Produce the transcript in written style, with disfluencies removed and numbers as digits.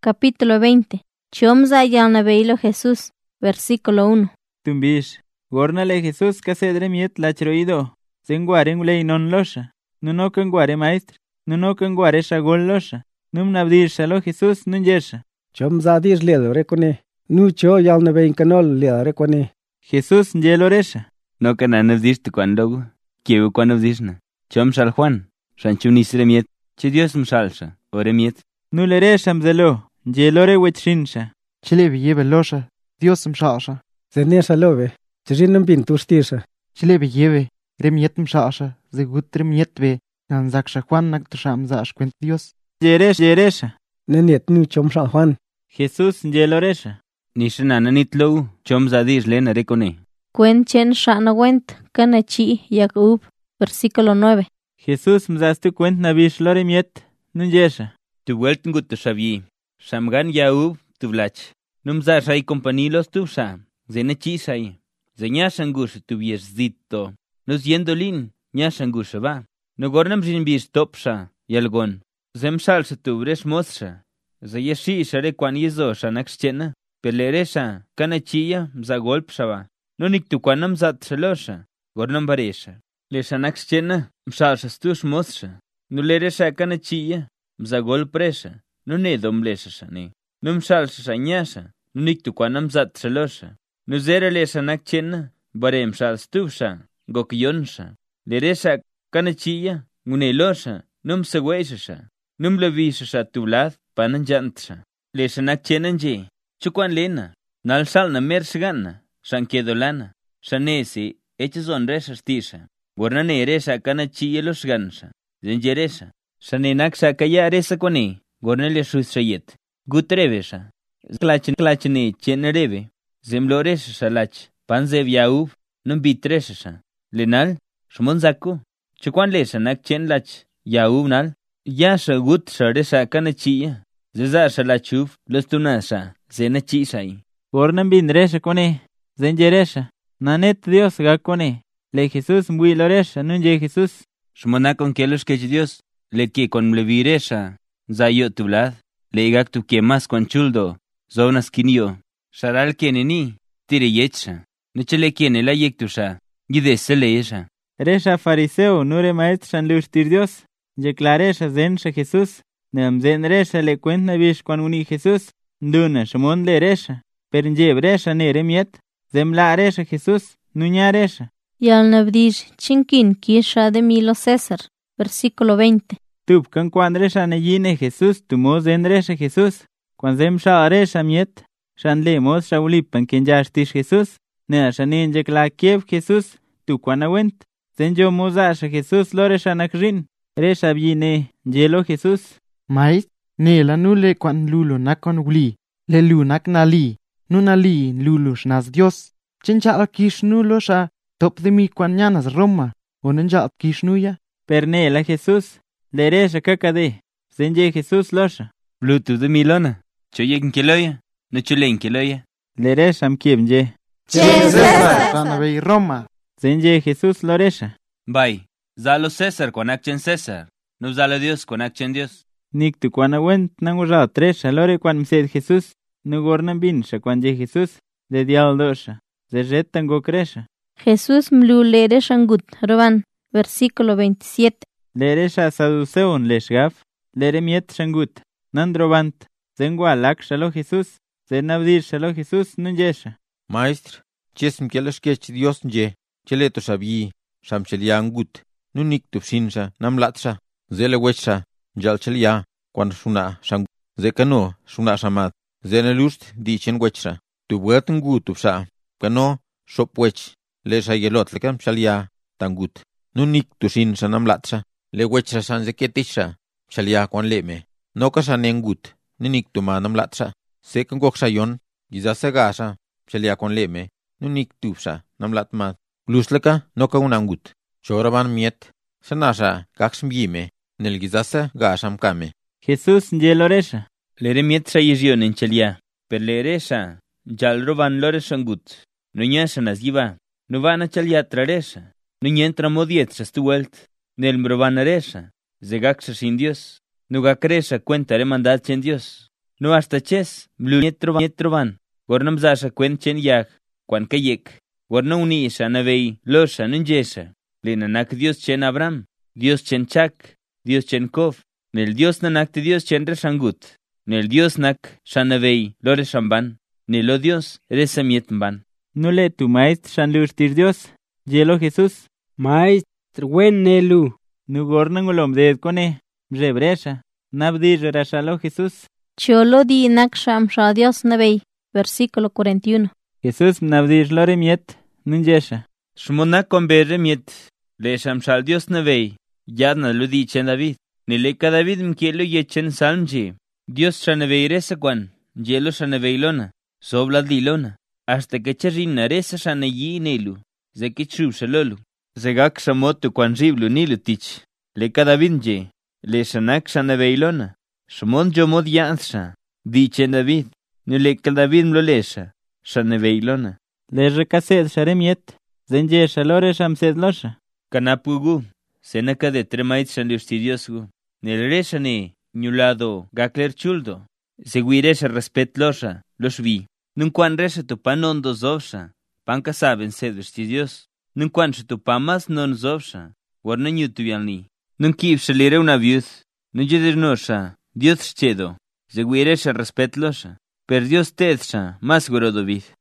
Capítulo 20. Chomza yalnabeilo Jesús. Versículo 1. Tumbish, gornale Jesús casedre miet lachroido. Zenguare ngulei non losha. Nuno kenguare maestro. Nuno kenguare shagol losha. Num nabdir shalo Jesús nunjesha. Chomza dir ledo recone. Nu cho yalnabein canol ledo recone. Jesús njeloresha. No canana diste cuando quiero cuando disna. Chom shal Juan. Shanchunisre miet. Che Dios mshalsha. Ore miet. Nuleresha mzelo. Njelore wetchinsha. Chilebi yebe losha, Dios mshasha. Zenesha lobe. Chirinum bin tustisha. Chilebi yebe, remiet mshasha, zegut remietwe, nan zaksha Juan nak tusham zash kwent Dios. Jeresha. Neniet nu chomsha Juan. Jesús njeloresha. Nishanana nitlo, chom zadis lena recone. Cuenchen shana went, kanachi Yakub. Versículo 9. Jesús mzastu cuent nabish lore miet nunjesha. Tu vuelten gut tu shabi. Shamgan yaub tu vlach. Numza shai companilos tu sha. Zenechi shai. Zenyashangush tu zito. Nos yendolin, nyashangush va. No gornam jinbis topsha, yalgon. Zemshal tu bresh mosha. Zayeshi share kwan yezo shanakshchena. Peleresha, kanachia, mzagolpshava. No nik tu kwanam zat shalosha. Gornam baresha. Le shanakshchena, mshalshas tush mosha. No leresha kanachia, mzagolpresha. No ne domlesha ne. No mshalsha nyasha. No nik tu kwanam zat shalosha. No zere le shanakchena, barem shalstusha. Gokyonsha. Leresha kanachia, ngunelosha. Num segwesha. Num levisha tublat, pananjantsha. Le shanakchena nje. Chukwan lena. Nal shal na mershgana. Shankedolana. Shanesi, echazon resha stisha. Gornane resha kanachia los gansha. Zenjeresha. Shanenaksha kaya resa kone. Gornele shushayet. Gutrevesha. Klachne chenereve. Zemloresha shalach. Panzev yaub. Numbitresha. Lenal. Shmonzaku. Chukwan lesha nak chen lach. Yaub nal. Yasha gut sharesha kanachia. Zeza shalachuf. Los tunasha. Zenachi shai. Gornam bindresha kone. Zenjeresha. Nanet Dios gakone. Le Jesús mbuiloresha nunje Jesús. Shmonakon kelos que Dios. Le que con leviresha. Zayot tu blad. Le igak tu que más con chuldo. Zonas kinio. Sharal keneni. Tire yecha. Nechele kiene la yektusha. Gide leesha. Resha fariseo nure maestran lustir Dios. Yeclaresha zensha Jesús. Nem zenresha le cuenta bish con uni Jesús. Duna shmon le resha. Pernjebresha nere miet. Zemla resha Jesús. Nuña resha. Yalnabdish chinkin kisha de Milo César. Versículo 20. Tup kan cuan resha neyine Jesús. Tumo zenresha Jesús. Cuan zemsha resha miet. Shan le mos shaulipan quien yashtish Jesús. Nea shanin yekla kiev Jesús. Tu cuan awent. Zenjo mozasha Jesús loresha nakrin. Resha bine yelo Jesús. Mais, ne la nule kwan lulu nakon uli. Le lu nak nali. Nunali lulu shnas Dios. Chincha akish nulo sha. Top de mi kwan nyanas Roma. Onenja akish nuya. Pernela Jesús. Le resha kakade. Zenje Jesús losha. Bluetooth de milona. Choyen keloya. No chulen keloya. Le resha mkiebnje. César. Ranabey Roma. Zenje Jesús loresha. Bye. Zalo César con action César. No zalo Dios con action Dios. Nik tu kwan awent nangurao tresha lore kwan msed Jesús. No gornan binsha kwan je Jesús. De dial dosha. Zerret tango kresha. Jesús mlulere shangut. Roban. Versículo 27. Leresha saduceon leshgaf. Lere miet shangut. Nandrobant. Zengualak shalo Jesús. Zenabdir shalo Jesús nunjesha. Maestro, chesm kelashkech Dios nje. Cheleto shabi. Shamcheliangut. Nunik tupshinsha. Namlatsha. Zele wechsha. Jalchelia. Kwan shuna shang. Zekano shuna shamat. Zenelust di chen wechsha. Tu buetengut tupsha. Kano shop wech. Lesha yelot lekam shalia. Tangut. Nunik tushinsha namlatsha. Le wechsha shan zeketisha. Shalia kwan leme. Noka shanengut. Nunik tuma namlatsha. Sekan gokshayon. Gizasegasha. Shalia kwan leme. Nunik tupsha. Namlatmat. Glusleka noka unangut. Choraban miet. Shanasha kakshmyime. Nelgizasa gasham kame. Jesús njeloresha. Lere miet shayizion en chelia. Per leresha. Jalroban loreshangut. No nyasanas yiva. No van a chelia traresha. No nyentra modiet shastuelt. Nel mrobanaresha. Zegaksha sin Dios. No gakresha cuenta remandat en Dios. no hasta ches, bluñet troban, gornam zasha cuen chen yag, quan kayek, gorna unisha navei, losha nunjesha, lenanak Dios chen Abraham, Dios chen Chak, Dios chen Kov, nel Dios nanak te Dios chen reshangut, nel Dios nak shanavei, lore shamban, nelo Dios resamiet mban. No le tu maestro shan lustir Dios, yelo Jesús. Maestro wen nelu. Nu gornan ulom deed kone, rebresha, nabdi rerashalo Jesús. Cholo di naksham sha Dios nabei. Versículo 41. Jesús nabdi lore miet, nunjesha. Shmonak con berre miet, le shamshal Dios navei, yadna lo dichen David, ni le ka David mkielo yechen salmji, Dios shanavei resa kwan, yelo shanavei lona, sobla dilona, hasta que charina resa shanayi nelu, ze que shalolu, ze gak shamotu kwan riblu nilu tich, le ka David je, le shanak shanavei lona, shmon jomod yansha, dichen David, ni le ka David mlolesha, shanavei lona. Le recased sharemiet, zenjesha lore shamsed losha. Kanapugu, senaka de tremait shandiustidiosgu, nel reshane, nyulado, gakler chuldo, seguiresha respet losha, los vi, nunquan resha tu panon dos ovsha, panka saben sedustidios, nunquan tu pamas non zovsha, warna nyutuyanli, nunkib shalire una viud, nunjedirnosha, Dios chedo, seguiresha respet losha, per Dios tedsha, mas gorodovid.